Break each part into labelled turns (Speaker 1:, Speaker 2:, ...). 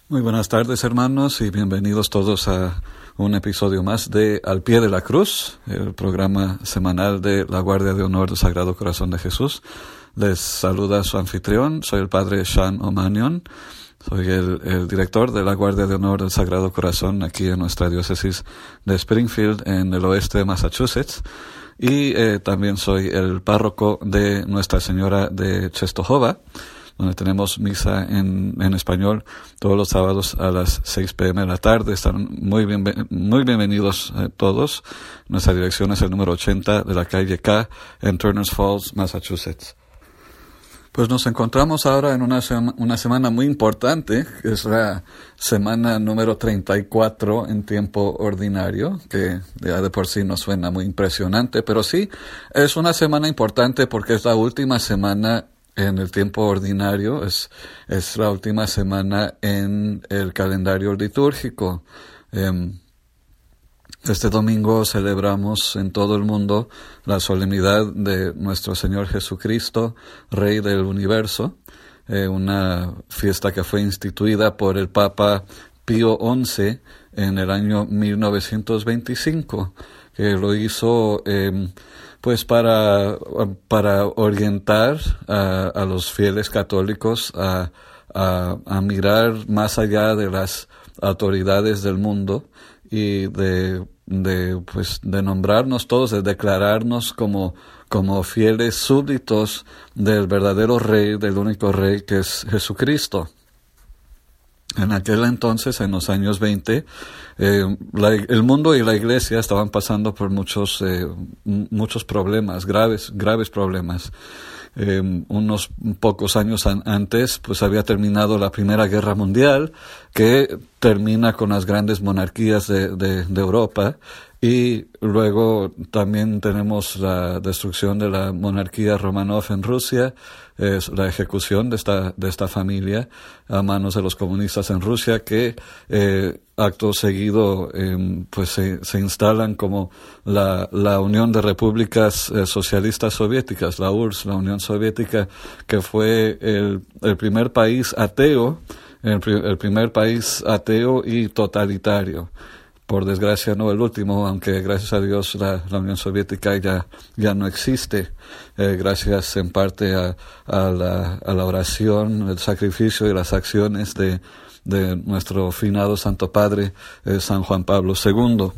Speaker 1: Muy buenas tardes, hermanos, y bienvenidos todos a un episodio más de Al Pie de la Cruz, el programa semanal de la Guardia de Honor del Sagrado Corazón de Jesús. Les saluda su anfitrión, soy el padre Sean O'Manion, soy el director de la Guardia de Honor del Sagrado Corazón aquí en nuestra diócesis de Springfield, en el oeste de Massachusetts, y también soy el párroco de Nuestra Señora de Czestochowa, donde tenemos misa en español todos los sábados a las 6 p.m. de la tarde. Están muy bienvenidos todos. Nuestra dirección es el número 80 de la calle K en Turners Falls, Massachusetts. Pues nos encontramos ahora en una semana muy importante, que es la semana número 34 en tiempo ordinario, que ya de por sí nos suena muy impresionante, pero sí, es una semana importante porque es la última semana en el tiempo ordinario, es la última semana en el calendario litúrgico. Este domingo celebramos en todo el mundo la solemnidad de nuestro Señor Jesucristo, Rey del Universo, una fiesta que fue instituida por el Papa Pío XI en el año 1925, que lo hizo pues para orientar a los fieles católicos a mirar más allá de las autoridades del mundo y de nombrarnos todos, de declararnos como fieles súbditos del verdadero Rey, del único Rey que es Jesucristo. En aquel entonces, en los años 20, el mundo y la Iglesia estaban pasando por muchos problemas, graves problemas. Unos pocos años antes, pues había terminado la Primera Guerra Mundial, que termina con las grandes monarquías de Europa, y luego también tenemos la destrucción de la monarquía Romanov en Rusia, la ejecución de esta familia a manos de los comunistas en Rusia, que acto seguido pues se instalan como la Unión de Repúblicas Socialistas Soviéticas, la URSS, la Unión Soviética, que fue el primer país ateo, el primer país ateo y totalitario. Por desgracia no el último, aunque gracias a Dios la Unión Soviética ya no existe, gracias en parte a la oración, el sacrificio y las acciones de nuestro finado Santo Padre San Juan Pablo II.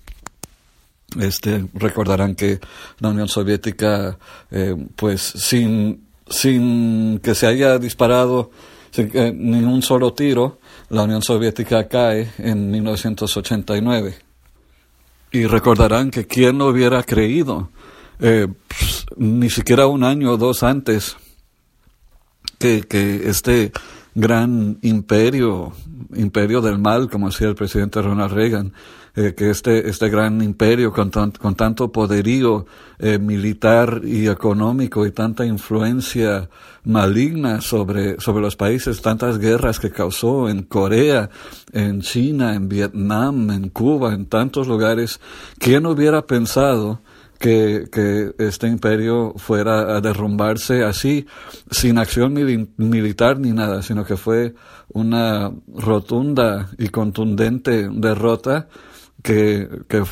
Speaker 1: Recordarán que la Unión Soviética, pues sin que se haya disparado ni un solo tiro, la Unión Soviética cae en 1989. Y recordarán que quién lo hubiera creído, ni siquiera un año o dos antes, que este gran imperio del mal, como decía el presidente Ronald Reagan, que este gran imperio con tanto poderío militar y económico y tanta influencia maligna sobre los países, tantas guerras que causó en Corea, en China, en Vietnam, en Cuba, en tantos lugares, ¿quién hubiera pensado que este imperio fuera a derrumbarse así, sin acción militar ni nada, sino que fue una rotunda y contundente derrota que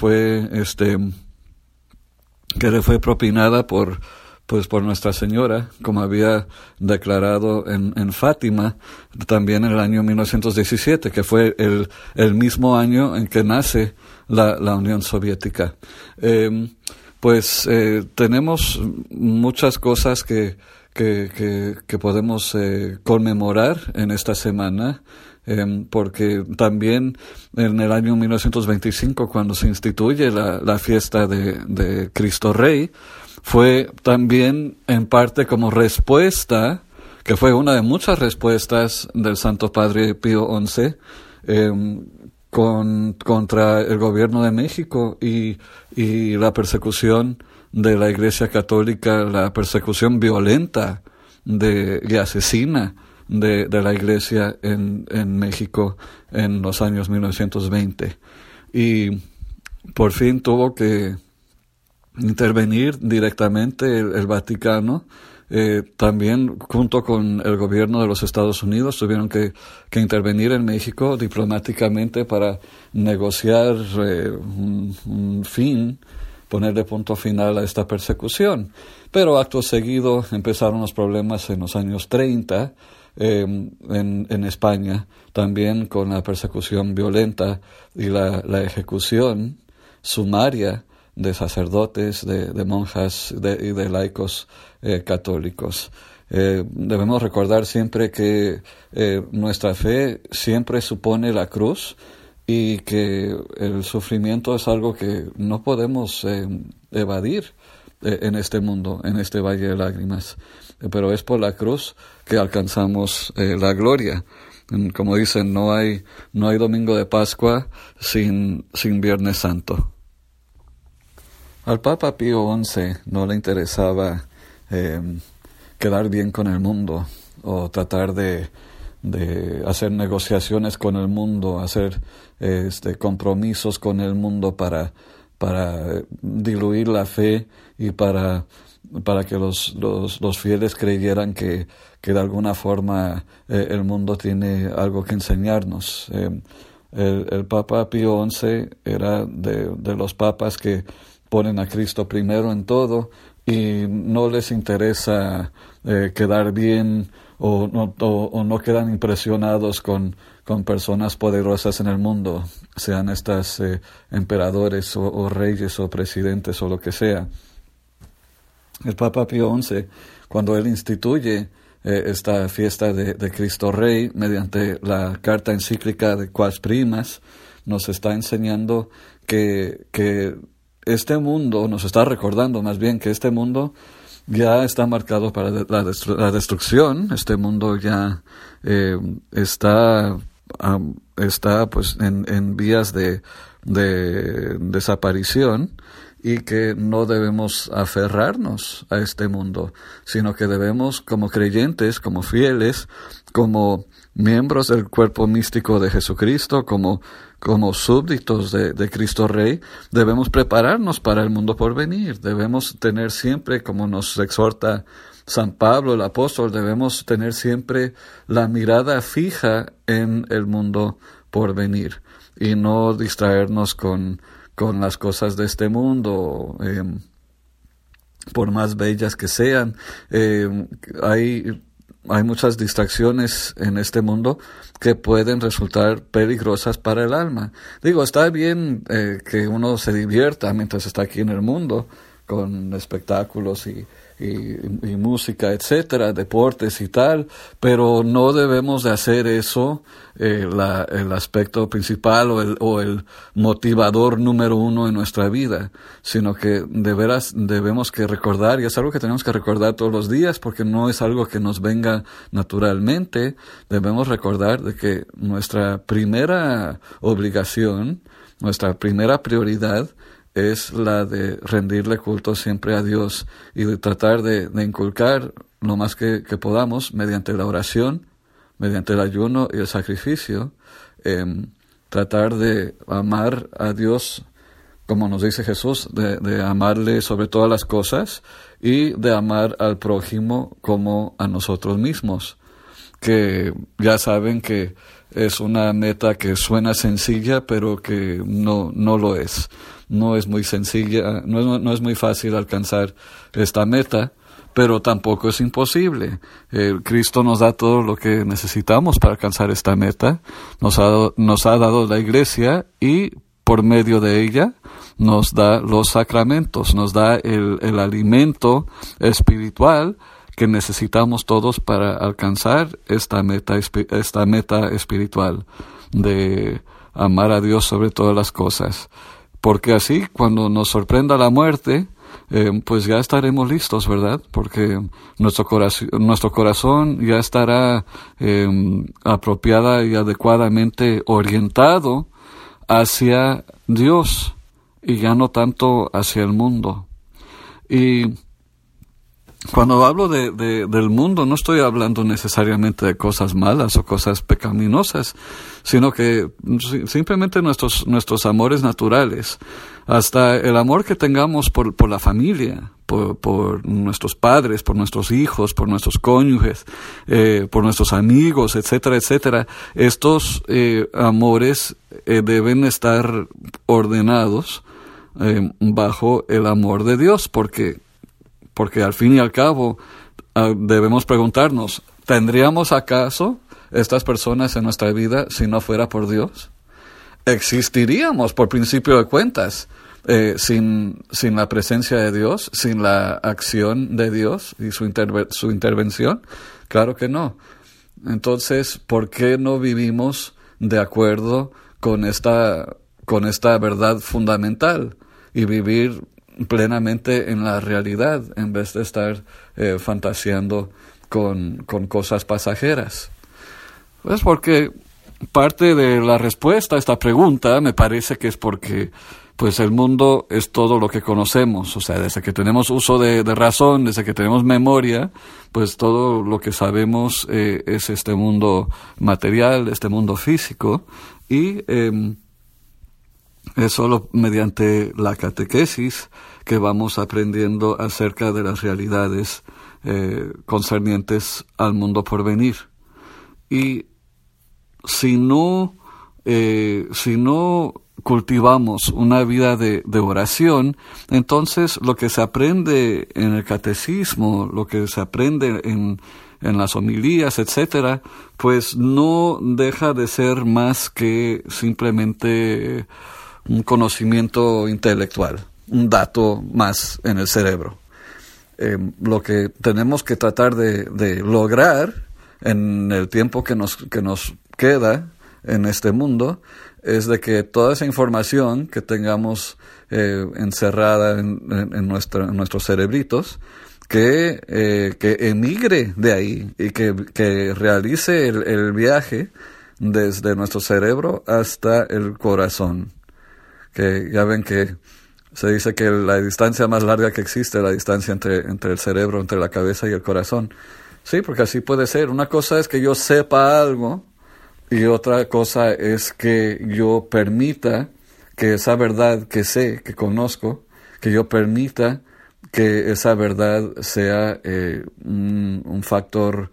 Speaker 1: le fue propinada por Nuestra Señora, como había declarado en Fátima, también en el año 1917, que fue el mismo año en que nace la Unión Soviética. Tenemos muchas cosas que podemos conmemorar en esta semana, porque también en el año 1925, cuando se instituye la fiesta de Cristo Rey, fue también en parte como respuesta, que fue una de muchas respuestas del Santo Padre Pío XI, contra el gobierno de México y la persecución de la Iglesia Católica, la persecución violenta y asesina de la Iglesia en México en los años 1920. Y por fin tuvo que intervenir directamente el Vaticano también junto con el gobierno de los Estados Unidos tuvieron que intervenir en México diplomáticamente para negociar un fin, ponerle punto final a esta persecución. Pero acto seguido empezaron los problemas en los años 30 en España, también con la persecución violenta y la ejecución sumaria de sacerdotes, de monjas y de laicos católicos. Debemos recordar siempre que nuestra fe siempre supone la cruz y que el sufrimiento es algo que no podemos evadir en este mundo, en este valle de lágrimas. Pero es por la cruz que alcanzamos la gloria. Como dicen, no hay domingo de Pascua sin Viernes Santo. Al Papa Pío XI no le interesaba quedar bien con el mundo o tratar de hacer negociaciones con el mundo, hacer compromisos con el mundo para diluir la fe y para que los fieles creyeran que de alguna forma el mundo tiene algo que enseñarnos. El Papa Pío XI era de los papas que ponen a Cristo primero en todo y no les interesa quedar bien o no quedan impresionados con personas poderosas en el mundo, sean estas emperadores o reyes o presidentes o lo que sea. El Papa Pío XI, cuando él instituye esta fiesta de Cristo Rey mediante la carta encíclica de Quas Primas, nos está enseñando que este mundo, nos está recordando más bien que este mundo ya está marcado para la destrucción. Este mundo ya está pues en vías de desaparición, y que no debemos aferrarnos a este mundo, sino que debemos, como creyentes, como fieles, como miembros del cuerpo místico de Jesucristo, como súbditos de Cristo Rey, debemos prepararnos para el mundo por venir. Debemos tener siempre, como nos exhorta San Pablo, el apóstol, debemos tener siempre la mirada fija en el mundo por venir y no distraernos con las cosas de este mundo, por más bellas que sean. Hay muchas distracciones en este mundo que pueden resultar peligrosas para el alma. Digo, está bien que uno se divierta mientras está aquí en el mundo, con espectáculos y música, etcétera, deportes y tal, pero no debemos de hacer eso el aspecto principal o el motivador número uno en nuestra vida, sino que de veras debemos que recordar, y es algo que tenemos que recordar todos los días porque no es algo que nos venga naturalmente. Debemos recordar de que nuestra primera obligación, nuestra primera prioridad es la de rendirle culto siempre a Dios y de tratar de inculcar lo más que podamos mediante la oración, mediante el ayuno y el sacrificio, tratar de amar a Dios como nos dice Jesús, de amarle sobre todas las cosas y de amar al prójimo como a nosotros mismos, que ya saben que es una meta que suena sencilla, pero que no lo es. No es muy sencilla, no es muy fácil alcanzar esta meta, pero tampoco es imposible. Cristo nos da todo lo que necesitamos para alcanzar esta meta. Nos ha dado la Iglesia y por medio de ella nos da los sacramentos, nos da el alimento espiritual que necesitamos todos para alcanzar esta meta espiritual de amar a Dios sobre todas las cosas. Porque así, cuando nos sorprenda la muerte, pues ya estaremos listos, ¿verdad? Porque nuestro corazón ya estará apropiada y adecuadamente orientado hacia Dios y ya no tanto hacia el mundo. Y Cuando hablo del mundo, no estoy hablando necesariamente de cosas malas o cosas pecaminosas, sino que simplemente nuestros amores naturales, hasta el amor que tengamos por la familia, por nuestros padres, por nuestros hijos, por nuestros cónyuges, por nuestros amigos, etcétera, etcétera. Estos amores deben estar ordenados bajo el amor de Dios, porque al fin y al cabo debemos preguntarnos, ¿tendríamos acaso estas personas en nuestra vida si no fuera por Dios? ¿Existiríamos por principio de cuentas sin la presencia de Dios, sin la acción de Dios y su intervención? Claro que no. Entonces, ¿por qué no vivimos de acuerdo con esta verdad fundamental y vivir plenamente en la realidad en vez de estar fantaseando con cosas pasajeras? Pues porque parte de la respuesta a esta pregunta me parece que es porque pues el mundo es todo lo que conocemos, o sea, desde que tenemos uso de razón, desde que tenemos memoria, pues todo lo que sabemos es este mundo material, este mundo físico, y es solo mediante la catequesis que vamos aprendiendo acerca de las realidades concernientes al mundo por venir. Y si no cultivamos una vida de oración, entonces lo que se aprende en el catecismo, lo que se aprende en las homilías, etcétera, pues no deja de ser más que simplemente un conocimiento intelectual, un dato más en el cerebro. Lo que tenemos que tratar de lograr en el tiempo que nos queda en este mundo es de que toda esa información que tengamos encerrada en nuestros cerebritos, que emigre de ahí y que realice el viaje desde nuestro cerebro hasta el corazón. Que ya ven que se dice que la distancia más larga que existe es la distancia entre el cerebro, entre la cabeza y el corazón. Sí, porque así puede ser. Una cosa es que yo sepa algo y otra cosa es que yo permita que esa verdad que sé, que conozco, que yo permita que esa verdad sea un factor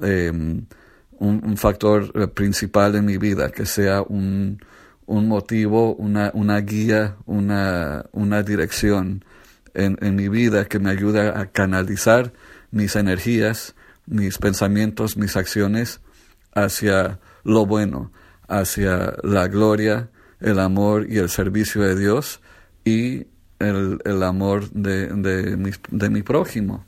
Speaker 1: principal en mi vida, que sea un motivo, una guía, una dirección en mi vida que me ayude a canalizar mis energías, mis pensamientos, mis acciones hacia lo bueno, hacia la gloria, el amor y el servicio de Dios y el amor de mi prójimo.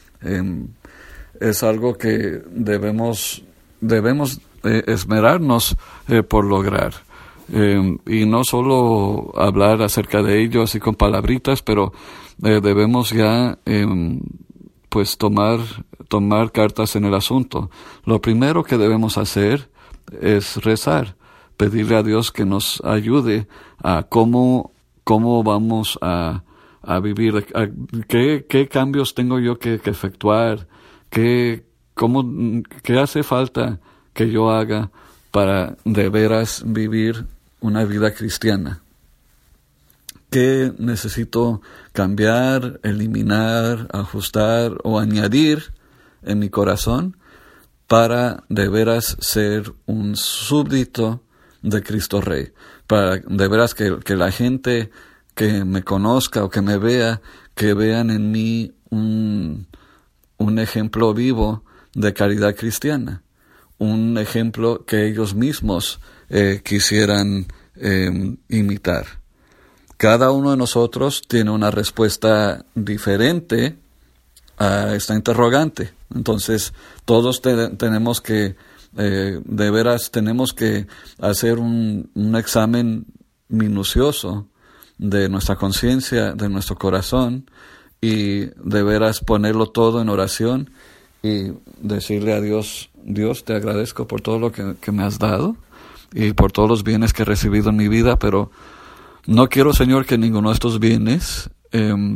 Speaker 1: Es algo que debemos esmerarnos por lograr. Y no solo hablar acerca de ello así con palabritas, pero debemos ya pues tomar cartas en el asunto. Lo primero que debemos hacer es rezar, pedirle a Dios que nos ayude a cómo vamos a vivir, qué cambios tengo yo que efectuar, qué hace falta que yo haga para de veras vivir una vida cristiana. ¿Qué necesito cambiar, eliminar, ajustar o añadir en mi corazón para de veras ser un súbdito de Cristo Rey? Para de veras que la gente que me conozca o que me vea, que vean en mí un ejemplo vivo de caridad cristiana. Un ejemplo que ellos mismos quisieran imitar. Cada uno de nosotros tiene una respuesta diferente a esta interrogante. Entonces, todos tenemos que, de veras, tenemos que hacer un examen minucioso de nuestra conciencia, de nuestro corazón, y de veras ponerlo todo en oración y decirle a Dios: Dios, te agradezco por todo lo que me has dado y por todos los bienes que he recibido en mi vida, pero no quiero, Señor, que ninguno de estos bienes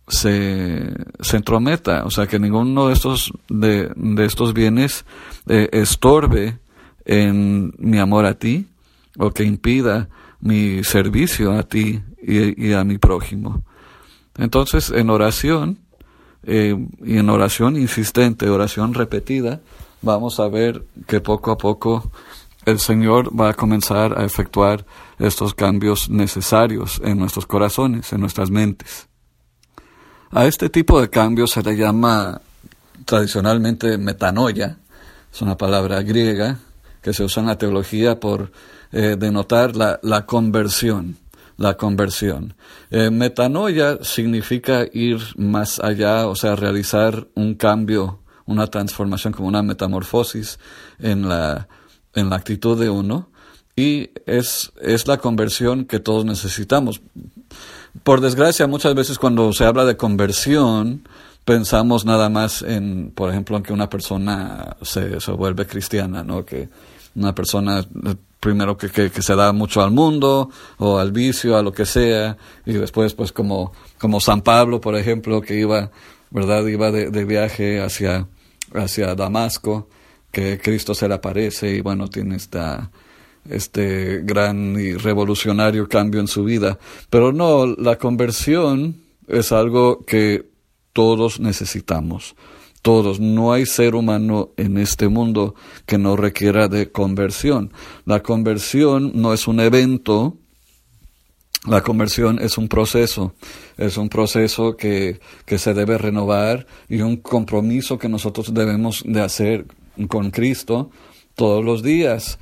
Speaker 1: se entrometa, o sea, que ninguno de estos bienes estorbe en mi amor a ti, o que impida mi servicio a ti y a mi prójimo. Entonces, en oración, y en oración insistente, oración repetida, vamos a ver que poco a poco el Señor va a comenzar a efectuar estos cambios necesarios en nuestros corazones, en nuestras mentes. A este tipo de cambios se le llama tradicionalmente metanoia. Es una palabra griega que se usa en la teología por denotar la conversión. La conversión. Metanoia significa ir más allá, o sea, realizar un cambio, una transformación, como una metamorfosis en la actitud de uno, y es la conversión que todos necesitamos. Por desgracia, muchas veces cuando se habla de conversión, pensamos nada más en, por ejemplo, en que una persona se vuelve cristiana, ¿no? Que una persona primero que se da mucho al mundo o al vicio, a lo que sea, y después pues como San Pablo, por ejemplo, que iba de viaje hacia Damasco, que Cristo se le aparece y bueno, tiene este gran y revolucionario cambio en su vida. Pero no, la conversión es algo que todos necesitamos. Todos, no hay ser humano en este mundo que no requiera de conversión. La conversión no es un evento, la conversión es un proceso que se debe renovar y un compromiso que nosotros debemos de hacer con Cristo todos los días.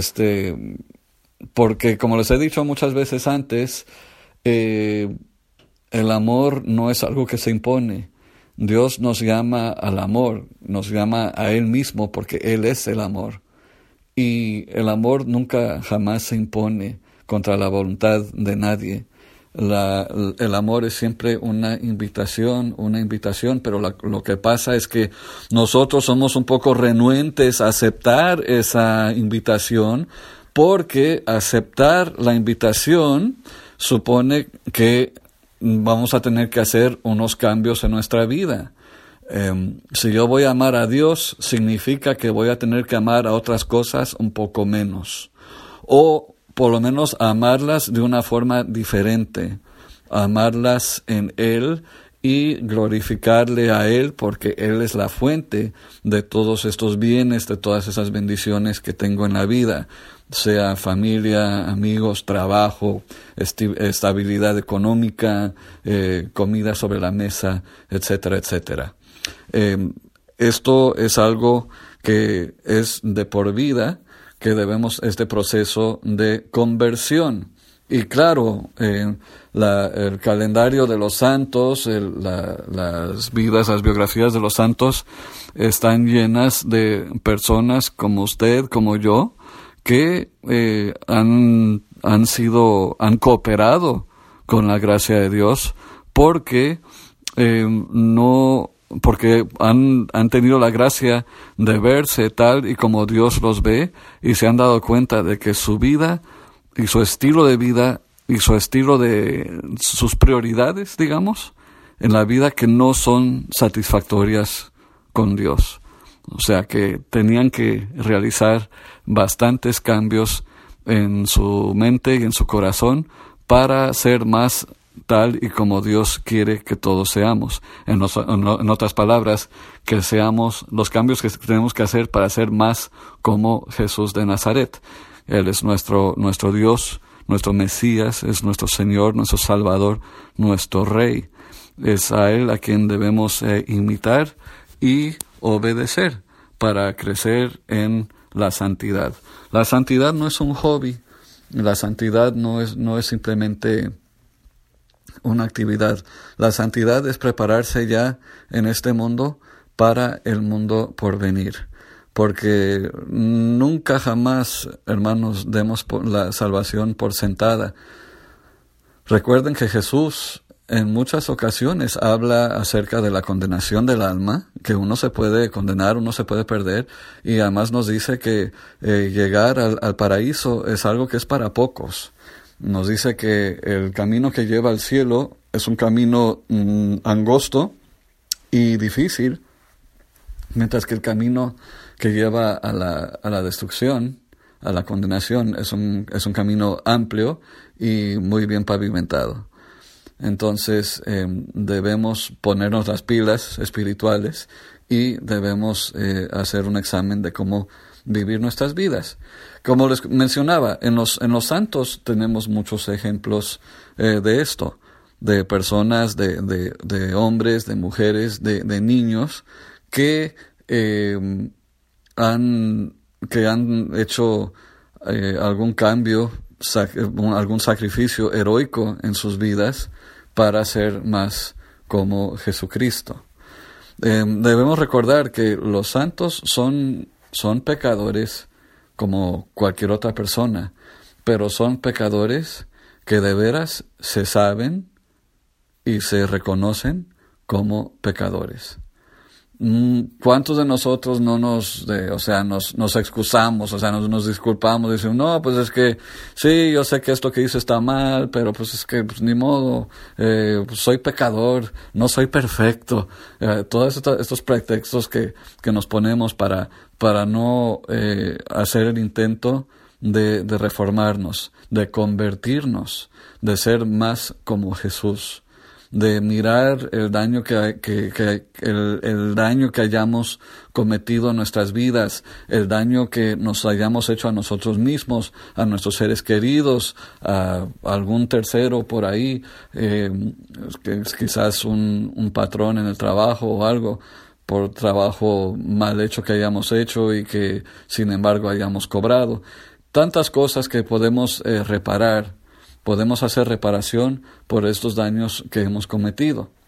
Speaker 1: Porque como les he dicho muchas veces antes, el amor no es algo que se impone. Dios nos llama al amor, nos llama a Él mismo porque Él es el amor. Y el amor nunca jamás se impone contra la voluntad de nadie. El amor es siempre una invitación, pero lo que pasa es que nosotros somos un poco renuentes a aceptar esa invitación, porque aceptar la invitación supone que vamos a tener que hacer unos cambios en nuestra vida. Si yo voy a amar a Dios, significa que voy a tener que amar a otras cosas un poco menos. O por lo menos amarlas de una forma diferente. Amarlas en Él y glorificarle a Él, porque Él es la fuente de todos estos bienes, de todas esas bendiciones que tengo en la vida, sea familia, amigos, trabajo, estabilidad económica, comida sobre la mesa, etcétera, etcétera. Esto es algo que es de por vida, que debemos este proceso de conversión. Y claro, el calendario de los santos, las vidas, las biografías de los santos están llenas de personas como usted, como yo, que han cooperado con la gracia de Dios porque han tenido la gracia de verse tal y como Dios los ve, y se han dado cuenta de que su vida y su estilo de vida y su estilo de sus prioridades, digamos, en la vida, que no son satisfactorias con Dios. O sea, que tenían que realizar bastantes cambios en su mente y en su corazón para ser más tal y como Dios quiere que todos seamos. En otras palabras, que seamos los cambios que tenemos que hacer para ser más como Jesús de Nazaret. Él es nuestro Dios, nuestro Mesías, es nuestro Señor, nuestro Salvador, nuestro Rey. Es a Él a quien debemos imitar y obedecer para crecer en la santidad. La santidad no es un hobby, la santidad no es simplemente una actividad. La santidad es prepararse ya en este mundo para el mundo por venir. Porque nunca jamás, hermanos, demos la salvación por sentada. Recuerden que Jesús en muchas ocasiones habla acerca de la condenación del alma, que uno se puede condenar, uno se puede perder, y además nos dice que llegar al paraíso es algo que es para pocos. Nos dice que el camino que lleva al cielo es un camino angosto y difícil, mientras que el camino que lleva a la destrucción, a la condenación, es un camino amplio y muy bien pavimentado. Entonces debemos ponernos las pilas espirituales y debemos hacer un examen de cómo vivir nuestras vidas. Como les mencionaba, en los santos tenemos muchos ejemplos de esto, de personas, de hombres, de mujeres, de niños que han hecho algún cambio, algún sacrificio heroico en sus vidas para ser más como Jesucristo. Debemos recordar que los santos son pecadores como cualquier otra persona, pero son pecadores que de veras se saben y se reconocen como pecadores. ¿Cuántos de nosotros no nos excusamos, nos disculpamos, decimos, no, pues es que sí, yo sé que esto que hice está mal, pero pues es que pues, ni modo, pues soy pecador, no soy perfecto. Todos estos pretextos que nos ponemos para no hacer el intento de reformarnos, de convertirnos, de ser más como Jesús, de mirar el daño el daño que hayamos cometido en nuestras vidas, el daño que nos hayamos hecho a nosotros mismos, a nuestros seres queridos, a algún tercero por ahí, quizás un patrón en el trabajo o algo, por trabajo mal hecho que hayamos hecho y que sin embargo hayamos cobrado. Tantas cosas que podemos reparar. Podemos hacer reparación por estos daños que hemos cometido.